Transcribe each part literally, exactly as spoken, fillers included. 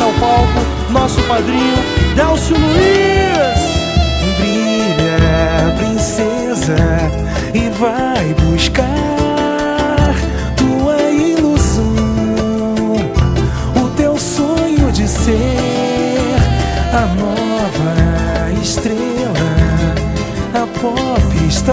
ao palco nosso padrinho Delcio Luiz. Brilha, princesa, e vai buscar tua ilusão, o teu sonho de ser a nova estrela, a popstar,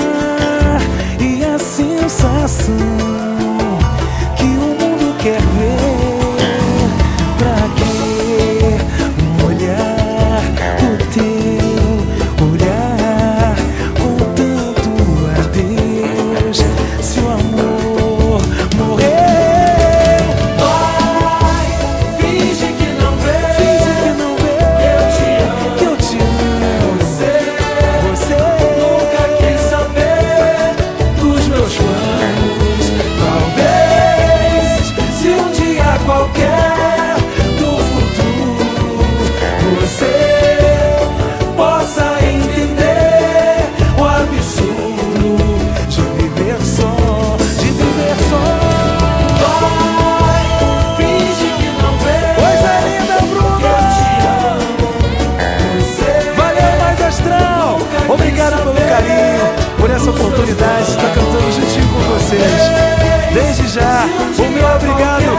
e a sensação que o mundo quer ver. Pra que um olhar, o teu olhar com tanto adeus, se o amor morreu? Vai, finge que não vê, Finge que não vê eu te amo, que eu te amo. você Você nunca quis saber dos meus planos. Talvez, se um dia qualquer do futuro você possa entender o absurdo de viver só, de viver só. Vai, finge que não vê, Coisa linda, que eu te Bruno! amo, você Valeu, Mais Astral! Obrigado pelo carinho, por essa oportunidade de estar cantando juntinho com vocês. Desde já, o meu obrigado